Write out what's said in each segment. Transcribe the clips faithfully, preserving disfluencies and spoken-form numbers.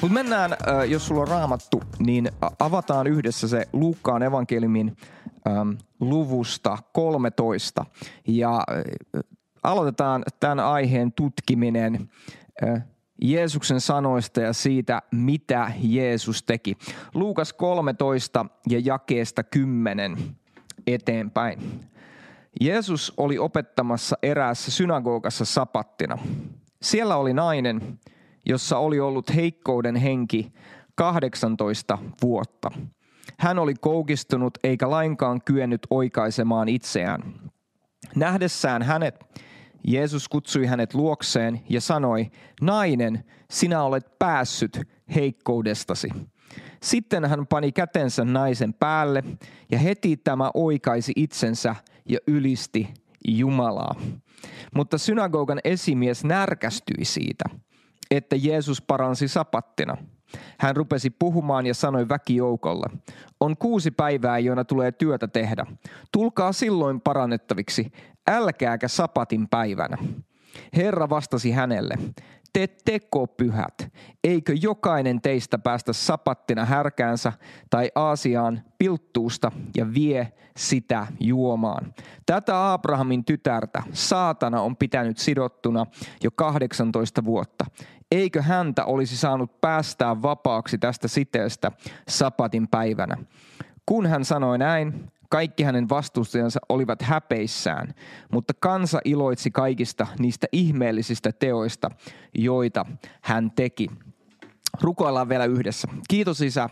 Mutta mennään, jos sulla on raamattu, niin avataan yhdessä se Luukkaan evankeliumin äm, luvusta kolmetoista. Ja aloitetaan tämän aiheen tutkiminen äh, Jeesuksen sanoista ja siitä, mitä Jeesus teki. Luukas kolmetoista ja jakeesta kymmenen eteenpäin. Jeesus oli opettamassa eräässä synagogassa sapattina. Siellä oli nainen, jossa oli ollut heikkouden henki kahdeksantoista vuotta. Hän oli koukistunut eikä lainkaan kyennyt oikaisemaan itseään. Nähdessään hänet, Jeesus kutsui hänet luokseen ja sanoi, nainen, sinä olet päässyt heikkoudestasi. Sitten hän pani kätensä naisen päälle ja heti tämä oikaisi itsensä ja ylisti Jumalaa. Mutta synagogan esimies närkästyi siitä, että Jeesus paransi sapattina. Hän rupesi puhumaan ja sanoi väkijoukolle, on kuusi päivää, joina tulee työtä tehdä. Tulkaa silloin parannettaviksi, älkääkä sapatin päivänä. Herra vastasi hänelle, te tekopyhät, eikö jokainen teistä päästä sapattina härkäänsä tai aasiaan pilttuusta ja vie sitä juomaan. Tätä Abrahamin tytärtä saatana on pitänyt sidottuna jo kahdeksantoista vuotta. Eikö häntä olisi saanut päästää vapaaksi tästä siteestä sapatin päivänä? Kun hän sanoi näin, kaikki hänen vastustajansa olivat häpeissään, mutta kansa iloitsi kaikista niistä ihmeellisistä teoista, joita hän teki. Rukoillaan vielä yhdessä. Kiitos Isä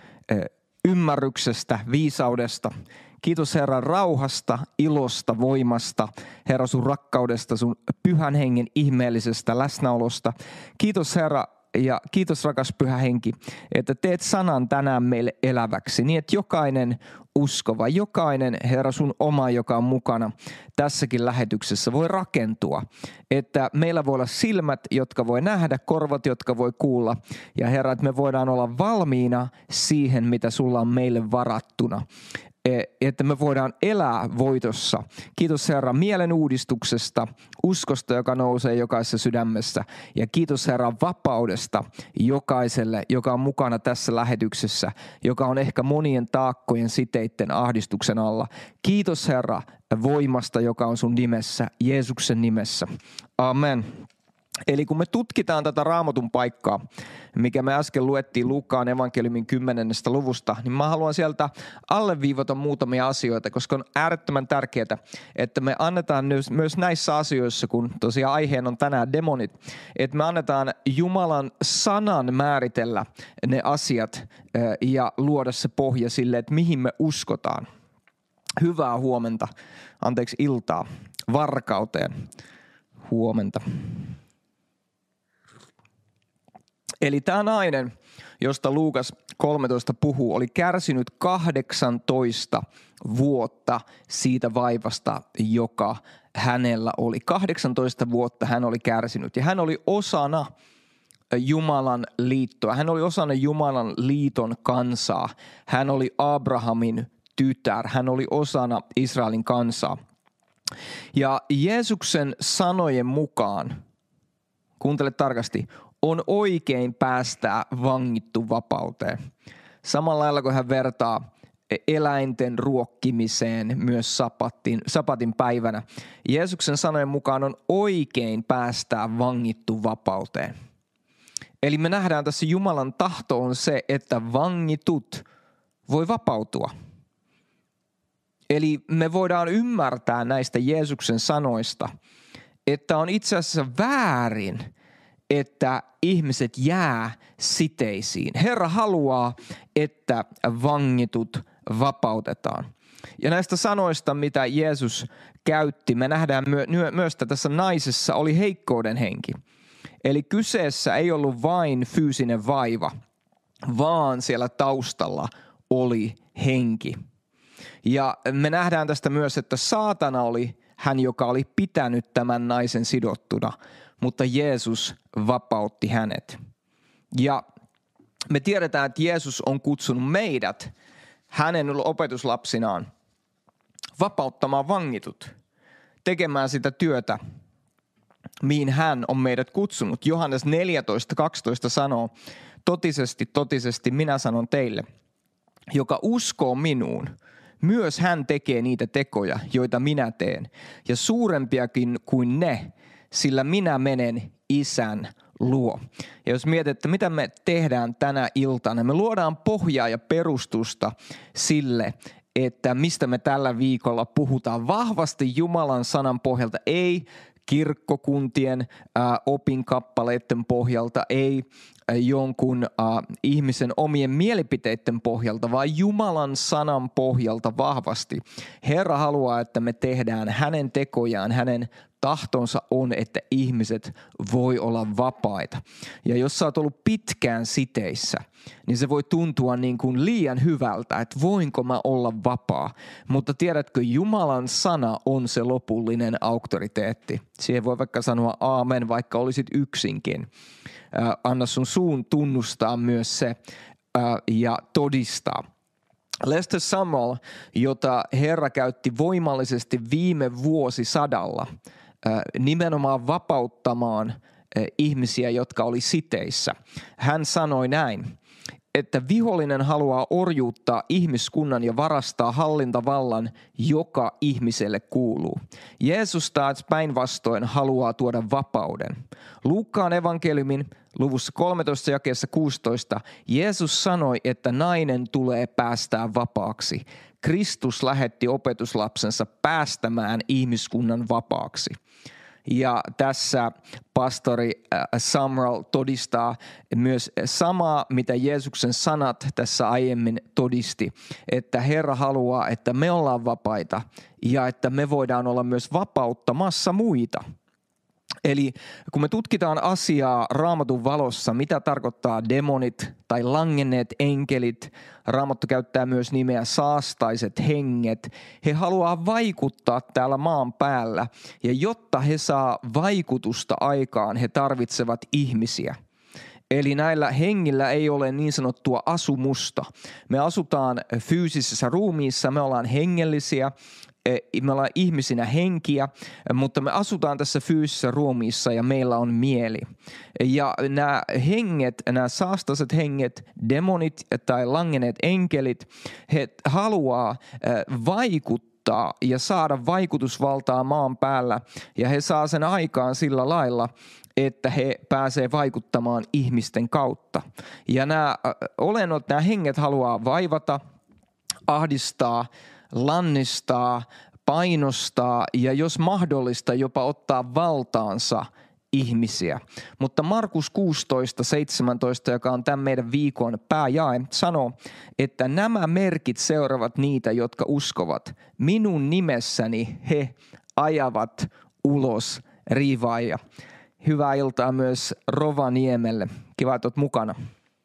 ymmärryksestä, viisaudesta. Kiitos Herra rauhasta, ilosta, voimasta, Herra sun rakkaudesta, sun pyhän hengen ihmeellisestä läsnäolosta. Kiitos Herra ja kiitos rakas Pyhä Henki, että teet sanan tänään meille eläväksi, niin että jokainen uskova, jokainen Herra sun oma, joka on mukana tässäkin lähetyksessä, voi rakentua. Että meillä voi olla silmät, jotka voi nähdä, korvat, jotka voi kuulla. Ja Herra, että me voidaan olla valmiina siihen, mitä sulla on meille varattuna. Että me voidaan elää voitossa. Kiitos Herra mielen uudistuksesta, uskosta, joka nousee jokaisessa sydämessä. Ja kiitos Herra vapaudesta jokaiselle, joka on mukana tässä lähetyksessä, joka on ehkä monien taakkojen siteitten ahdistuksen alla. Kiitos Herra voimasta, joka on sun nimessä, Jeesuksen nimessä. Amen. Eli kun me tutkitaan tätä Raamatun paikkaa, mikä me äsken luettiin Luukkaan evankeliumin kymmenennestä luvusta, niin mä haluan sieltä alleviivata muutamia asioita, koska on äärettömän tärkeää, että me annetaan myös näissä asioissa, kun tosiaan aiheen on tänään demonit, että me annetaan Jumalan sanan määritellä ne asiat ja luoda se pohja sille, että mihin me uskotaan. Hyvää huomenta, anteeksi iltaa, Varkauteen huomenta. Eli tämä nainen, josta Luukas kolmetoista puhuu, oli kärsinyt kahdeksantoista vuotta siitä vaivasta, joka hänellä oli. kahdeksantoista vuotta hän oli kärsinyt ja hän oli osana Jumalan liittoa. Hän oli osana Jumalan liiton kansaa. Hän oli Abrahamin tytär. Hän oli osana Israelin kansaa. Ja Jeesuksen sanojen mukaan, kuuntele tarkasti, on oikein päästää vangittu vapauteen. Samalla lailla kun hän vertaa eläinten ruokkimiseen myös sapatin, sapatin päivänä. Jeesuksen sanojen mukaan on oikein päästää vangittu vapauteen. Eli me nähdään tässä Jumalan tahto on se, että vangitut voi vapautua. Eli me voidaan ymmärtää näistä Jeesuksen sanoista, että on itse asiassa väärin, että ihmiset jää siteisiin. Herra haluaa, että vangitut vapautetaan. Ja näistä sanoista, mitä Jeesus käytti, me nähdään myö- myös, että tässä naisessa oli heikkouden henki. Eli kyseessä ei ollut vain fyysinen vaiva, vaan siellä taustalla oli henki. Ja me nähdään tästä myös, että saatana oli hän, joka oli pitänyt tämän naisen sidottuna, mutta Jeesus vapautti hänet. Ja me tiedetään, että Jeesus on kutsunut meidät hänen opetuslapsinaan vapauttamaan vangitut, tekemään sitä työtä, mihin hän on meidät kutsunut. Johannes neljätoista kaksitoista sanoo, totisesti, totisesti minä sanon teille, joka uskoo minuun, myös hän tekee niitä tekoja, joita minä teen, ja suurempiakin kuin ne, sillä minä menen Isän luo. Ja jos mietitte, mitä me tehdään tänä iltana, me luodaan pohjaa ja perustusta sille, että mistä me tällä viikolla puhutaan vahvasti Jumalan sanan pohjalta, ei kirkkokuntien äh, opinkappaleiden pohjalta, ei äh, jonkun äh, ihmisen omien mielipiteiden pohjalta, vaan Jumalan sanan pohjalta vahvasti. Herra haluaa, että me tehdään hänen tekojaan, hänen tahtonsa on, että ihmiset voi olla vapaita. Ja jos sä oot ollut pitkään siteissä, niin se voi tuntua niin kuin liian hyvältä, että voinko mä olla vapaa. Mutta tiedätkö, Jumalan sana on se lopullinen auktoriteetti. Siihen voi vaikka sanoa aamen, vaikka olisit yksinkin. Äh, anna sun suun tunnustaa myös se äh, ja todistaa. Lester Sumrall, jota Herra käytti voimallisesti viime vuosisadalla, nimenomaan vapauttamaan ihmisiä, jotka oli siteissä. Hän sanoi näin, että vihollinen haluaa orjuuttaa ihmiskunnan ja varastaa hallintavallan, joka ihmiselle kuuluu. Jeesus taas päinvastoin haluaa tuoda vapauden. Luukkaan evankeliumin luvussa kolmetoista jakeessa kuusitoista Jeesus sanoi, että nainen tulee päästää vapaaksi. Kristus lähetti opetuslapsensa päästämään ihmiskunnan vapaaksi. Ja tässä pastori Sumrall todistaa myös samaa, mitä Jeesuksen sanat tässä aiemmin todisti, että Herra haluaa, että me ollaan vapaita ja että me voidaan olla myös vapauttamassa muita. Eli kun me tutkitaan asiaa Raamatun valossa, mitä tarkoittaa demonit tai langenneet enkelit, Raamattu käyttää myös nimeä saastaiset henget. He haluaa vaikuttaa täällä maan päällä ja jotta he saa vaikutusta aikaan, he tarvitsevat ihmisiä. Eli näillä hengillä ei ole niin sanottua asumusta. Me asutaan fyysisessä ruumiissa, me ollaan hengellisiä. Me ollaan ihmisinä henkiä, mutta me asutaan tässä fyysisessä ruumiissa ja meillä on mieli. Ja nämä henget, nämä saastaiset henget, demonit tai langenneet enkelit, he haluaa vaikuttaa ja saada vaikutusvaltaa maan päällä ja he saa sen aikaan sillä lailla, että he pääsee vaikuttamaan ihmisten kautta. Ja nämä olennot, nämä henget haluaa vaivata, ahdistaa, lannistaa, painostaa ja jos mahdollista jopa ottaa valtaansa ihmisiä. Mutta Markus kuusitoista seitsemäntoista, joka on tämän meidän viikon pääjae, sanoo, että nämä merkit seuraavat niitä, jotka uskovat. Minun nimessäni he ajavat ulos riivaajia. Hyvää iltaa myös Rovaniemelle. Kiva, että olet mukana.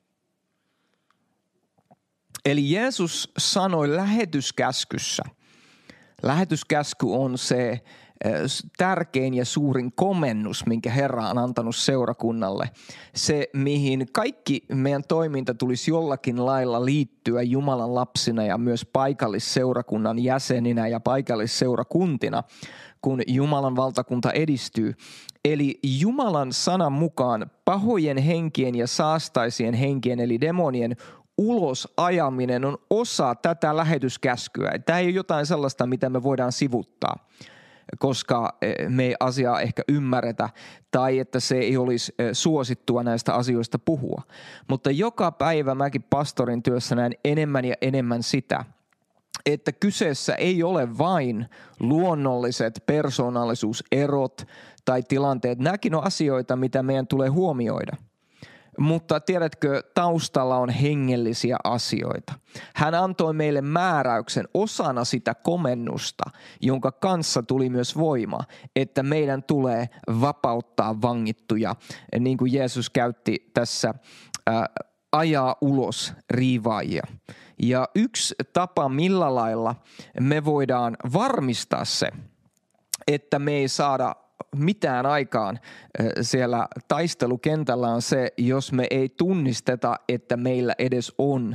Eli Jeesus sanoi lähetyskäskyssä. Lähetyskäsky on se tärkein ja suurin komennus, minkä Herra on antanut seurakunnalle. Se, mihin kaikki meidän toiminta tulisi jollakin lailla liittyä Jumalan lapsina ja myös paikallisseurakunnan jäseninä ja paikallisseurakuntina, kun Jumalan valtakunta edistyy. Eli Jumalan sanan mukaan pahojen henkien ja saastaisien henkien eli demonien ulos ajaminen on osa tätä lähetyskäskyä. Tämä ei ole jotain sellaista, mitä me voidaan sivuttaa, koska me ei asiaa ehkä ymmärretä tai että se ei olisi suosittua näistä asioista puhua. Mutta joka päivä mäkin pastorin työssä näen enemmän ja enemmän sitä, että kyseessä ei ole vain luonnolliset persoonallisuuserot tai tilanteet. Nämäkin on asioita, mitä meidän tulee huomioida. Mutta tiedätkö, taustalla on hengellisiä asioita. Hän antoi meille määräyksen osana sitä komennusta, jonka kanssa tuli myös voima, että meidän tulee vapauttaa vangittuja, niin kuin Jeesus käytti tässä ää, ajaa ulos riivaajia. Ja yksi tapa, millä lailla me voidaan varmistaa se, että me ei saada mitään aikaan siellä taistelukentällä on se, jos me ei tunnisteta, että meillä edes on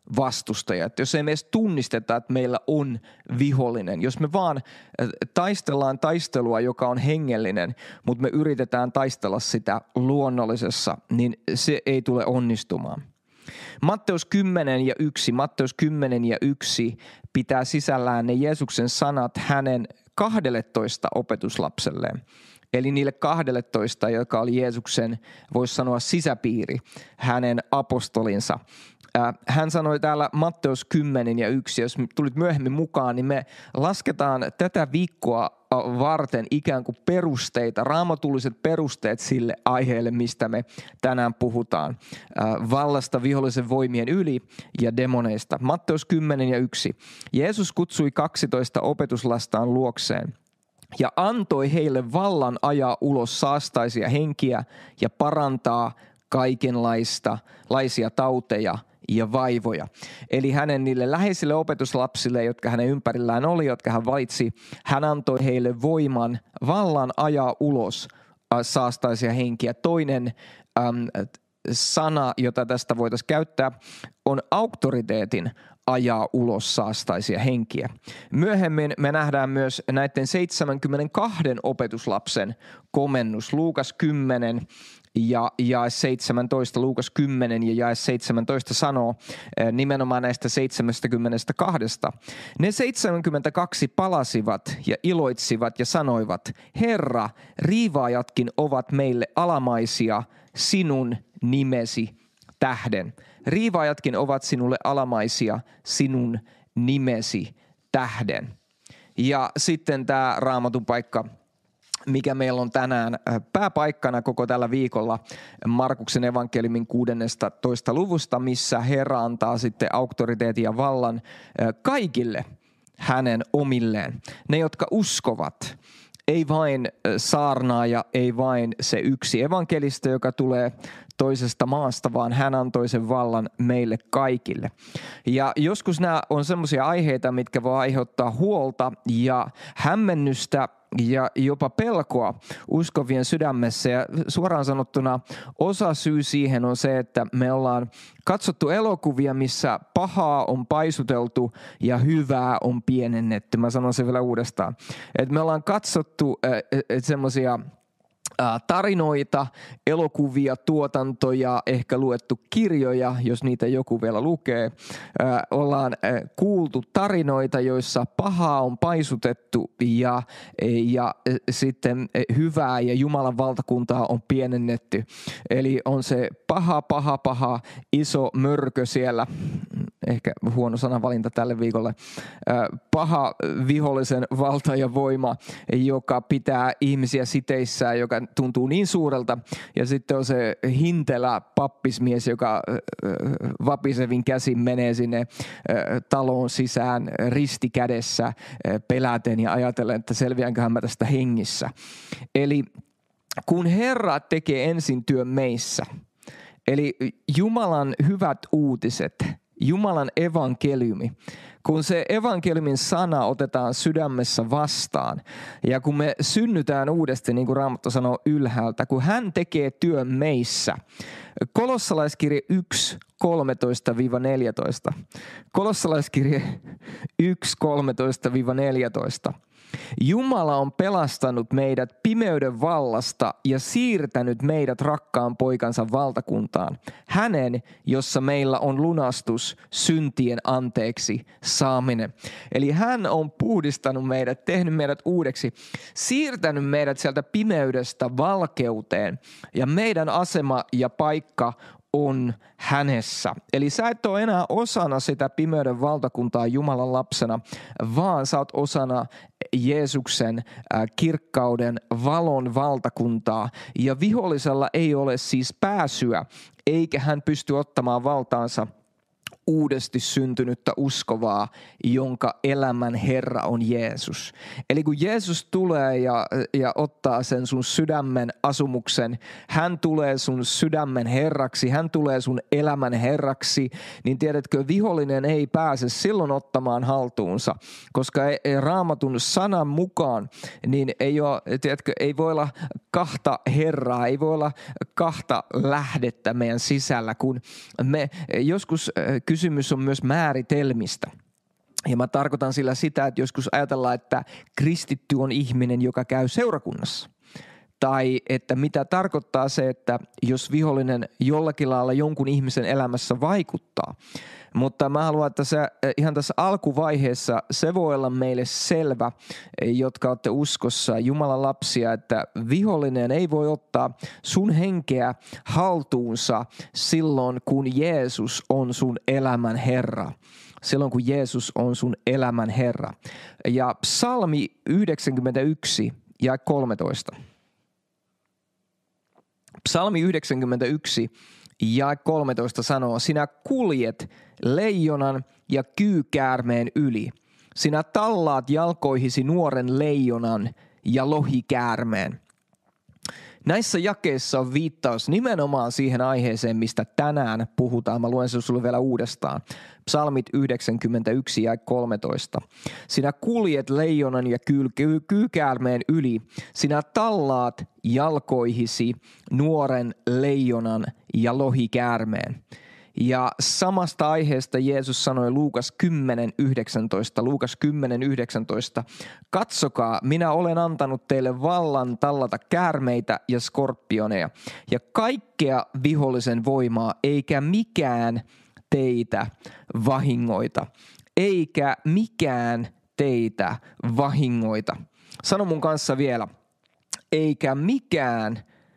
vastustaja. Että jos ei me edes tunnisteta, että meillä on vihollinen, jos me vaan taistellaan taistelua, joka on hengellinen, mutta me yritetään taistella sitä luonnollisessa, niin se ei tule onnistumaan. Matteus kymmenen ja yksi, Matteus kymmenen ja yksi pitää sisällään ne Jeesuksen sanat hänen kahdelletoista opetuslapselleen. Eli niille kahdelletoista, joka oli Jeesuksen, voisi sanoa sisäpiiri, hänen apostolinsa. Hän sanoi täällä Matteus kymmenen ja yksi, jos tulit myöhemmin mukaan, niin me lasketaan tätä viikkoa varten ikään kuin perusteita, raamatulliset perusteet sille aiheelle, mistä me tänään puhutaan. Vallasta vihollisen voimien yli ja demoneista. Matteus kymmenen ja yksi. Jeesus kutsui kaksitoista opetuslastaan luokseen ja antoi heille vallan ajaa ulos saastaisia henkiä ja parantaa kaikenlaista laisia tauteja ja vaivoja. Eli hänen niille läheisille opetuslapsille, jotka hänen ympärillään oli, jotka hän valitsi, hän antoi heille voiman vallan ajaa ulos saastaisia henkiä. Toinen äm, sana, jota tästä voitaisiin käyttää, on auktoriteetin ajaa ulos saastaisia henkiä. Myöhemmin me nähdään myös näiden seitsemänkymmentäkaksi opetuslapsen komennus. Luukas kymmenen ja jae seitsemäntoista, Luukas kymmenen ja jae seitsemäntoista sanoo nimenomaan näistä seitsemänkymmentäkaksi. Ne seitsemänkymmentäkaksi palasivat ja iloitsivat ja sanoivat, Herra, riivaajatkin ovat meille alamaisia sinun nimesi tähden. Riivaajatkin ovat sinulle alamaisia sinun nimesi tähden. Ja sitten tämä Raamatun paikka, mikä meillä on tänään pääpaikkana koko tällä viikolla Markuksen evankeliumin kuudennestatoista luvusta, missä Herra antaa sitten auktoriteetin ja vallan kaikille hänen omilleen. Ne, jotka uskovat. Ei vain saarnaaja, ei vain se yksi evankelista, joka tulee toisesta maasta, vaan hän antoi sen vallan meille kaikille. Ja joskus nämä on semmoisia aiheita, mitkä voi aiheuttaa huolta ja hämmennystä ja jopa pelkoa uskovien sydämessä. Ja suoraan sanottuna osa syy siihen on se, että me ollaan katsottu elokuvia, missä pahaa on paisuteltu ja hyvää on pienennetty. Mä sanon sen vielä uudestaan. Että me ollaan katsottu äh, semmoisia tarinoita, elokuvia, tuotantoja, ehkä luettu kirjoja, jos niitä joku vielä lukee. Ollaan kuultu tarinoita, joissa pahaa on paisutettu ja, ja sitten hyvää ja Jumalan valtakuntaa on pienennetty. Eli on se paha, paha, paha, iso mörkö siellä. Ehkä huono sanavalinta tälle viikolle. Paha vihollisen valta ja voima, joka pitää ihmisiä siteissään, joka tuntuu niin suurelta. Ja sitten on se hintelä pappismies, joka vapisevin käsin menee sinne taloon sisään ristikädessä peläten ja ajatellen, että selviänköhän mä tästä hengissä. Eli kun Herra tekee ensin työn meissä, eli Jumalan hyvät uutiset, Jumalan evankeliumi, kun se evankeliumin sana otetaan sydämessä vastaan ja kun me synnytään uudestaan, niin kuin Raamattu sanoo ylhäältä, kun hän tekee työn meissä. Kolossalaiskirje yksi, kolmetoista neljätoista. Kolossalaiskirje yksi, kolmetoista neljätoista. Jumala on pelastanut meidät pimeyden vallasta ja siirtänyt meidät rakkaan poikansa valtakuntaan. Hänen, jossa meillä on lunastus syntien anteeksi saaminen. Eli hän on puhdistanut meidät, tehnyt meidät uudeksi, siirtänyt meidät sieltä pimeydestä valkeuteen ja meidän asema ja paikka on hänessä. Eli sä et ole enää osana sitä pimeyden valtakuntaa Jumalan lapsena, vaan sä oot osana Jeesuksen äh, kirkkauden valon valtakuntaa. Ja vihollisella ei ole siis pääsyä, eikä hän pysty ottamaan valtaansa uudesti syntynyttä uskovaa, jonka elämän Herra on Jeesus. Eli kun Jeesus tulee ja, ja ottaa sen sun sydämen asumuksen, hän tulee sun sydämen Herraksi, hän tulee sun elämän Herraksi, niin tiedätkö, vihollinen ei pääse silloin ottamaan haltuunsa, koska ei, ei Raamatun sanan mukaan, niin ei, ole, tiedätkö, ei voi olla kahta Herraa, ei voi olla kahta lähdettä meidän sisällä, kun me joskus kysymys on myös määritelmistä. Ja mä tarkoitan sillä sitä, että joskus ajatellaan, että kristitty on ihminen, joka käy seurakunnassa. Tai että mitä tarkoittaa se, että jos vihollinen jollakin lailla jonkun ihmisen elämässä vaikuttaa. Mutta mä haluan, että se, ihan tässä alkuvaiheessa se voi olla meille selvä, jotka olette uskossa Jumalan lapsia, että vihollinen ei voi ottaa sun henkeä haltuunsa silloin, kun Jeesus on sun elämän Herra. Silloin, kun Jeesus on sun elämän Herra. Ja psalmi yhdeksänkymmentäyksi ja kolmetoista. Psalmi yhdeksänkymmentäyksi ja kolmetoista sanoo, sinä kuljet leijonan ja kyykäärmeen yli. Sinä tallaat jalkoihisi nuoren leijonan ja lohikäärmeen. Näissä jakeissa on viittaus nimenomaan siihen aiheeseen, mistä tänään puhutaan. Mä luen sen sulle vielä uudestaan. Psalmit yhdeksänkymmentäyksi ja kolmetoista. Sinä kuljet leijonan ja kyykäärmeen yli. Sinä tallaat jalkoihisi nuoren leijonan ja lohikäärmeen. Ja samasta aiheesta Jeesus sanoi Luukas kymmenen yhdeksäntoista. Luukas kymmenen yhdeksäntoista. Katsokaa, minä olen antanut teille vallan tallata käärmeitä ja skorpioneja ja kaikkea vihollisen voimaa, eikä mikään teitä vahingoita. Eikä mikään teitä vahingoita. Sano mun kanssa vielä. Eikä mikään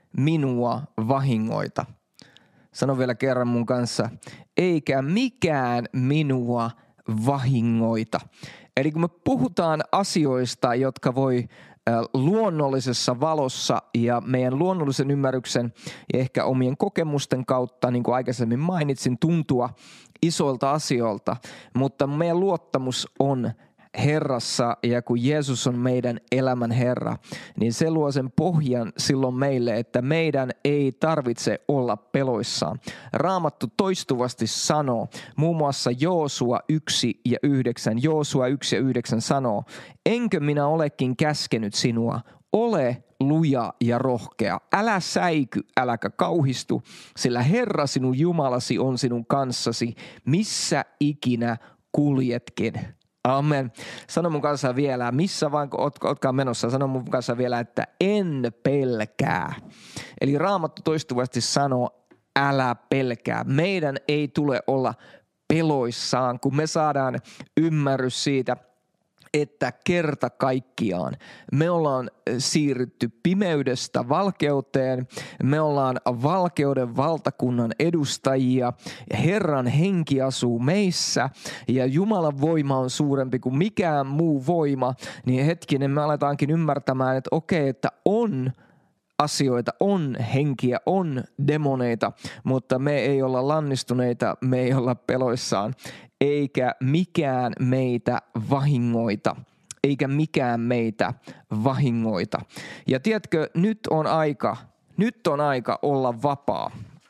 minua vahingoita. Sano vielä kerran mun kanssa, eikä mikään minua vahingoita. Eli kun me puhutaan asioista, jotka voi luonnollisessa valossa ja meidän luonnollisen ymmärryksen ja ehkä omien kokemusten kautta, niin kuin aikaisemmin mainitsin, tuntua isoilta asioilta, mutta meidän luottamus on Herrassa ja kun Jeesus on meidän elämän Herra, niin se luo sen pohjan silloin meille, että meidän ei tarvitse olla peloissaan. Raamattu toistuvasti sanoo, muun muassa Joosua yksi ja yhdeksän, Joosua yksi ja yhdeksän sanoo, enkö minä olekin käskenyt sinua, ole luja ja rohkea, älä säiky, äläkä kauhistu, sillä Herra sinun Jumalasi on sinun kanssasi, missä ikinä kuljetkin. Amen. Sano mun kanssa vielä, missä vaan ootkaan menossa, sano mun kanssa vielä, että en pelkää. Eli Raamattu toistuvasti sanoo, älä pelkää. Meidän ei tule olla peloissaan, kun me saadaan ymmärrys siitä, että kerta kaikkiaan me ollaan siirrytty pimeydestä valkeuteen, me ollaan valkeuden valtakunnan edustajia, Herran henki asuu meissä ja Jumalan voima on suurempi kuin mikään muu voima, niin hetkinen me aletaankin ymmärtämään, että okei, että on asioita, on henkiä, on demoneita, mutta me ei olla lannistuneita, me ei olla peloissaan, eikä mikään meitä vahingoita, eikä mikään meitä vahingoita. Ja tiedätkö, nyt on aika, nyt on aika olla vapaa.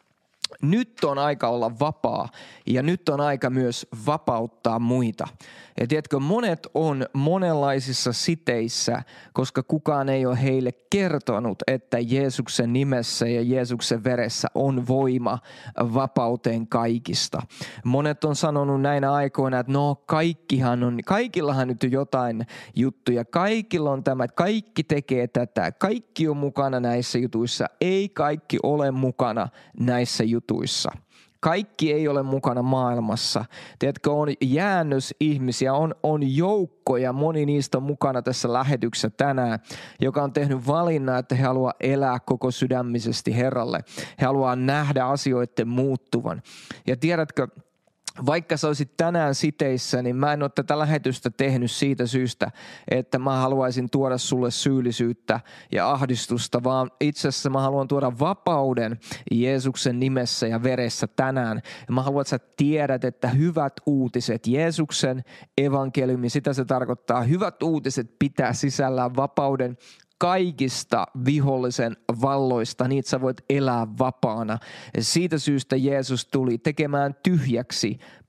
Nyt on aika olla vapaa ja nyt on aika myös vapauttaa muita. Ja tiedätkö, monet on monenlaisissa siteissä, koska kukaan ei ole heille kertonut, että Jeesuksen nimessä ja Jeesuksen veressä on voima vapauteen kaikista. Monet on sanonut näinä aikoina, että no kaikkihan on, kaikillahan nyt jotain juttuja, kaikilla on tämä, että kaikki tekee tätä, kaikki on mukana näissä jutuissa, ei kaikki ole mukana näissä jutuissa. Kaikki ei ole mukana maailmassa. Tiedätkö, on jäännös ihmisiä, on, on joukkoja, moni niistä on mukana tässä lähetyksessä tänään, joka on tehnyt valinnan, että he haluaa elää koko sydämisesti Herralle. He haluaa nähdä asioiden muuttuvan. Ja tiedätkö, vaikka sä olisit tänään siteissä, niin mä en ole tätä lähetystä tehnyt siitä syystä, että mä haluaisin tuoda sulle syyllisyyttä ja ahdistusta, vaan itse asiassa mä haluan tuoda vapauden Jeesuksen nimessä ja veressä tänään. Ja mä haluan, että sä tiedät, että hyvät uutiset, Jeesuksen evankeliumi, sitä se tarkoittaa, hyvät uutiset pitää sisällään vapauden kaikista vihollisen valloista, niin että sä voit elää vapaana. Siitä syystä Jeesus tuli tekemään tyhjäksi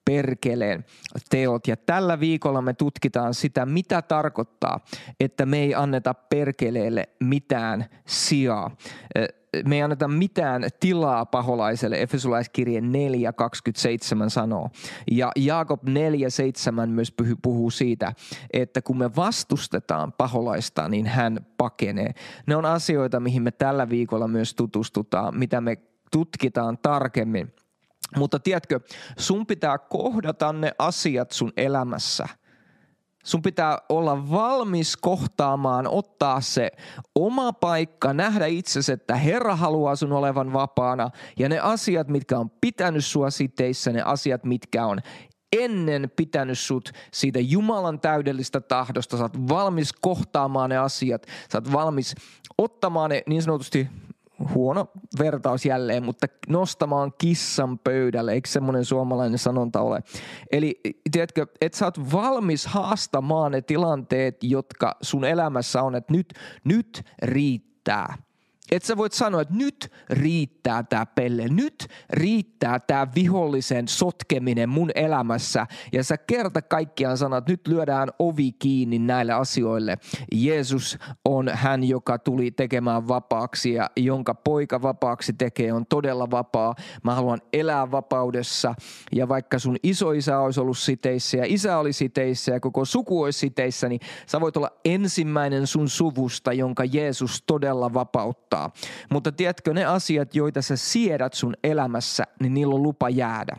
perkeleen teot. Ja tällä viikolla me tutkitaan sitä, mitä tarkoittaa, että me ei anneta perkeleelle mitään sijaa. Me ei anneta mitään tilaa paholaiselle, Efesolaiskirje neljä kaksikymmentäseitsemän sanoo. Ja Jaakob neljä seitsemän myös puhuu siitä, että kun me vastustetaan paholaista, niin hän pakenee. Ne on asioita, mihin me tällä viikolla myös tutustutaan, mitä me tutkitaan tarkemmin. Mutta tiedätkö, sun pitää kohdata ne asiat sun elämässä. Sun pitää olla valmis kohtaamaan, ottaa se oma paikka, nähdä itsesi, että Herra haluaa sun olevan vapaana. Ja ne asiat, mitkä on pitänyt sua siteissä, ne asiat, mitkä on ennen pitänyt sut siitä Jumalan täydellistä tahdosta. Sä oot valmis kohtaamaan ne asiat. Sä oot valmis ottamaan ne niin sanotusti, huono vertaus jälleen, mutta nostamaan kissan pöydälle, eikö semmoinen suomalainen sanonta ole? Eli tiedätkö, että sä oot valmis haastamaan ne tilanteet, jotka sun elämässä on, että nyt, nyt riittää. Että sä voit sanoa, että nyt riittää tää pelle, nyt riittää tää vihollisen sotkeminen mun elämässä. Ja sä kerta kaikkiaan sanot, että nyt lyödään ovi kiinni näille asioille. Jeesus on hän, joka tuli tekemään vapaaksi ja jonka poika vapaaksi tekee, on todella vapaa. Mä haluan elää vapaudessa ja vaikka sun isoisä olisi ollut siteissä ja isä oli siteissä ja koko suku olisi siteissä, niin sä voit olla ensimmäinen sun suvusta, jonka Jeesus todella vapauttaa. Mutta tiedätkö, ne asiat, joita sä siedät sun elämässä, niin niillä on lupa jäädä.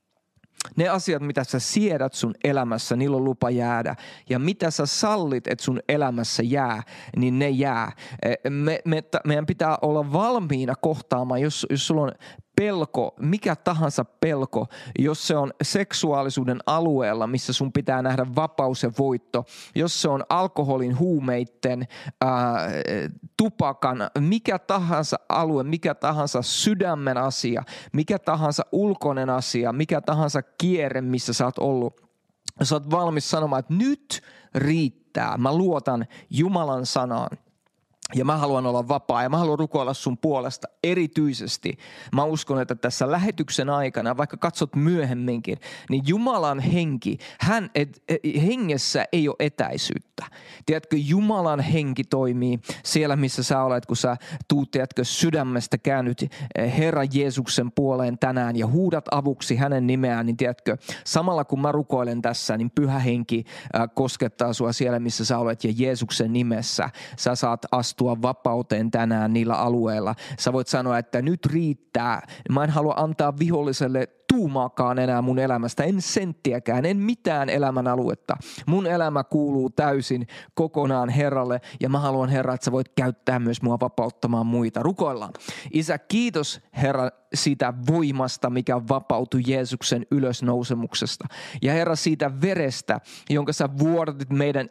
Ne asiat, mitä sä siedät sun elämässä, niillä on lupa jäädä. Ja mitä sä sallit, että sun elämässä jää, niin ne jää. Me, me, meidän pitää olla valmiina kohtaamaan, jos, jos sulla on pelko, mikä tahansa pelko, jos se on seksuaalisuuden alueella, missä sun pitää nähdä vapaus ja voitto, jos se on alkoholin, huumeiden, ää, tupakan, mikä tahansa alue, mikä tahansa sydämen asia, mikä tahansa ulkoinen asia, mikä tahansa kierre, missä sä oot ollut. Sä oot valmis sanomaan, että nyt riittää. Mä luotan Jumalan sanaan. Ja mä haluan olla vapaa ja mä haluan rukoilla sun puolesta erityisesti. Mä uskon, että tässä lähetyksen aikana, vaikka katsot myöhemminkin, niin Jumalan henki, hän et, hengessä ei ole etäisyyttä. Tiedätkö, Jumalan henki toimii siellä, missä sä olet, kun sä tuut, tiedätkö, sydämestä käännyt Herran Jeesuksen puoleen tänään ja huudat avuksi hänen nimeään, niin tiedätkö, samalla kun mä rukoilen tässä, niin Pyhä Henki koskettaa sua siellä, missä sä olet ja Jeesuksen nimessä sä saat astua vapauteen tänään niillä alueilla. Sä voit sanoa, että nyt riittää. Mä en halua antaa viholliselle tuumaakaan enää mun elämästä, en senttiäkään, en mitään elämän aluetta. Mun elämä kuuluu täysin kokonaan Herralle ja mä haluan, Herra, että sä voit käyttää myös mua vapauttamaan muita. Rukoillaan. Isä, kiitos Herra siitä voimasta, mikä vapautui Jeesuksen ylösnousemuksesta. Ja Herra siitä verestä, jonka sä vuodatit meidän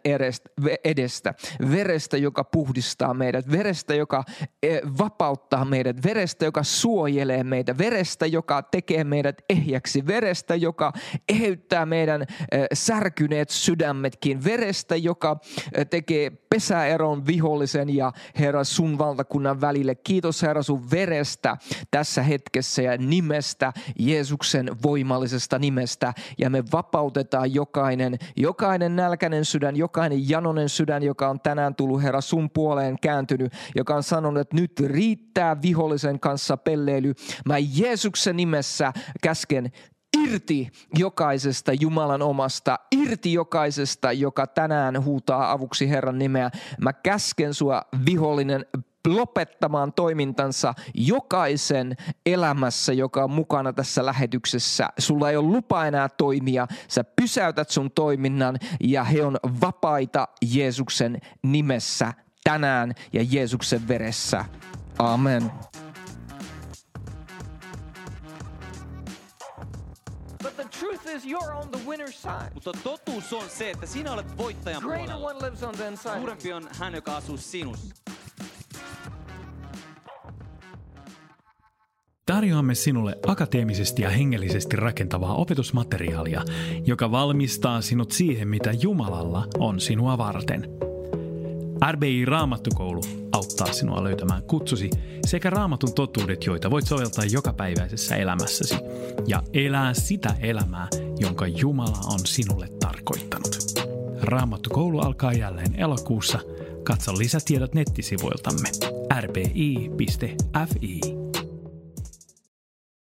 edestä. Verestä, joka puhdistaa meidät. Verestä, joka vapauttaa meidät. Verestä, joka suojelee meitä. Verestä, joka tekee meidät ehjäksi. Verestä, joka eheyttää meidän särkyneet sydämetkin. Verestä, joka tekee pesäeron vihollisen ja Herra sun valtakunnan välille. Kiitos Herra sun verestä tässä hetkessä ja nimestä, Jeesuksen voimallisesta nimestä. Ja me vapautetaan jokainen, jokainen nälkäinen sydän, jokainen janonen sydän, joka on tänään tullut Herra sun puoleen kääntynyt, joka on sanonut, että nyt riittää vihollisen kanssa pelleily. Mä Jeesuksen nimessä käsken irti jokaisesta Jumalan omasta, irti jokaisesta, joka tänään huutaa avuksi Herran nimeä. Mä käsken sua vihollinen lopettamaan toimintansa jokaisen elämässä, joka on mukana tässä lähetyksessä. Sulla ei ole lupa enää toimia. Sä pysäytät sun toiminnan ja he on vapaita Jeesuksen nimessä tänään ja Jeesuksen veressä. Amen. Mutta totuus on se, että sinä olet voittajan puolella. Suurempi on hän, joka asuu sinussa. Tarjoamme sinulle akateemisesti ja hengellisesti rakentavaa opetusmateriaalia, joka valmistaa sinut siihen, mitä Jumalalla on sinua varten. R B I Raamattukoulu auttaa sinua löytämään kutsusi sekä Raamatun totuudet, joita voit soveltaa jokapäiväisessä elämässäsi ja elää sitä elämää, jonka Jumala on sinulle tarkoittanut. Raamattukoulu alkaa jälleen elokuussa. Katso lisätiedot nettisivuiltamme r b i piste f i.